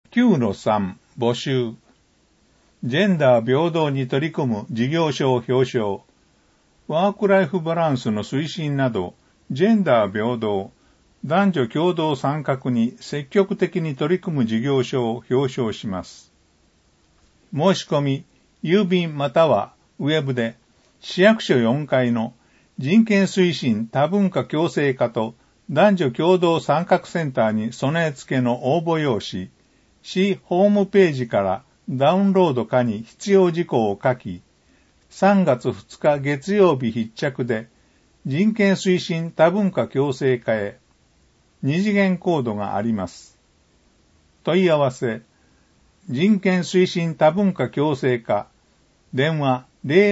9-3 募集。ジェンダー平等に取り組む事業所を表彰。ワークライフバランスの推進など、ジェンダー平等、男女共同参画に積極的に取り組む事業所を表彰します。申し込み、郵便またはウェブで、市役所4階の人権推進多文化共生課と男女共同参画センターに備え付けの応募用紙、市ホームページからダウンロード可に必要事項を書き、3月2日月曜日必着で人権推進多文化共生課へ二次元コードがあります。問い合わせ、人権推進多文化共生課、電話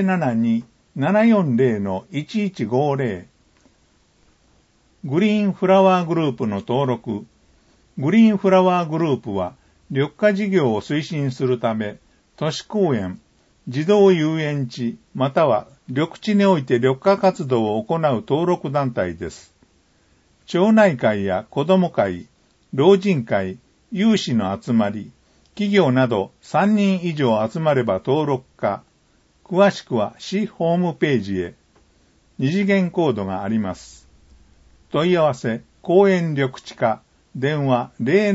072-740-1150 グリーンフラワーグループの登録。グリーンフラワーグループは緑化事業を推進するため、都市公園、児童遊園地、または緑地において緑化活動を行う登録団体です。町内会や子ども会、老人会、有志の集まり、企業など3人以上集まれば登録可。詳しくは市ホームページへ。二次元コードがあります。問い合わせ、公園緑地課、電話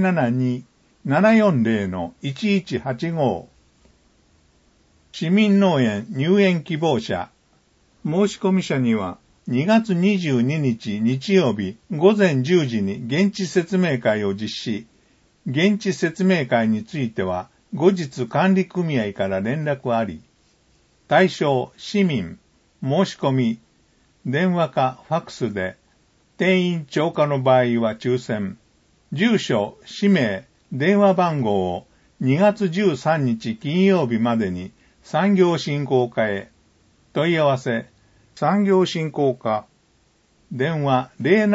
072-740-1185 市民農園入園希望者。申し込み者には2月22日日曜日午前10時に現地説明会を実施。現地説明会については後日管理組合から連絡あり。対象市民。申し込み。電話かファクスで。定員超過の場合は抽選。住所、氏名、電話番号を2月13日金曜日までに産業振興課へ。問い合わせ、産業振興課。電話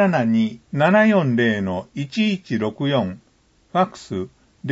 072-740-1164。ファクス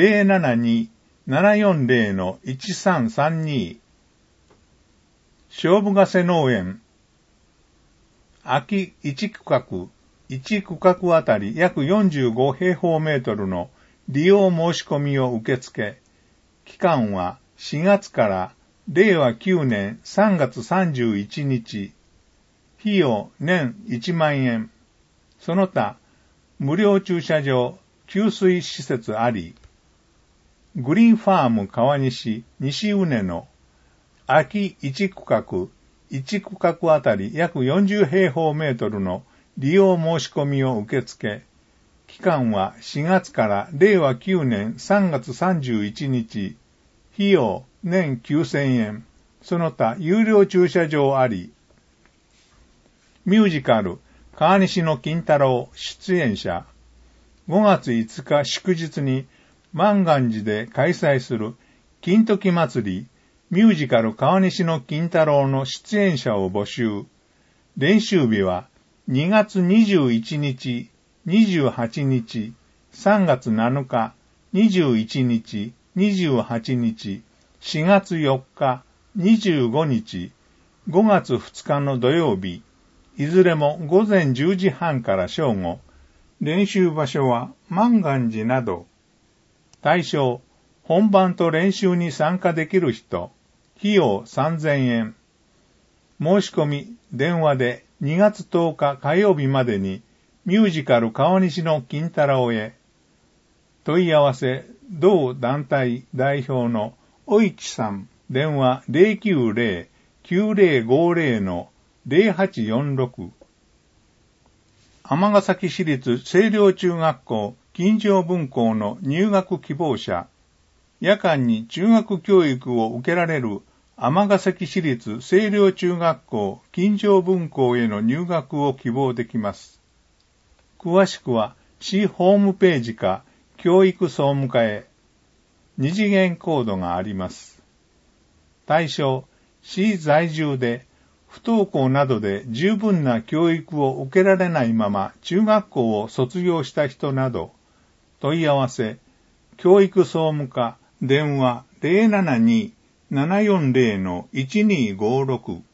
072-740-1332。勝負ヶ瀬農園。空き1区画、1区画あたり約45平方メートルの利用申し込みを受け付け、期間は4月から令和9年3月31日、費用年1万円、その他無料駐車場、給水施設あり、グリーンファーム川西西畝の空き1区画、1区画あたり約40平方メートルの利用申し込みを受け付け、期間は4月から令和9年3月31日、費用年9000円、その他有料駐車場あり、ミュージカル、川西の金太郎出演者、5月5日祝日に万願寺で開催する金時祭り、ミュージカル川西の金太郎の出演者を募集。練習日は2月21日、28日、3月7日、21日、28日、4月4日、25日、5月2日の土曜日、いずれも午前10時半から正午。練習場所は万願寺など。対象、本番と練習に参加できる人。費用3000円。申し込み、電話で2月10日火曜日までにミュージカル川西の金太郎へ。問い合わせ、同団体代表のおいちさん。電話 090-9050-0846。尼崎市立清涼中学校金城分校の入学希望者。夜間に中学教育を受けられる尼崎市立清涼中学校金城分校への入学を希望できます。詳しくは市ホームページか教育総務課へ。二次元コードがあります。対象、市在住で不登校などで十分な教育を受けられないまま中学校を卒業した人など。問い合わせ、教育総務課、電話 072-740-1256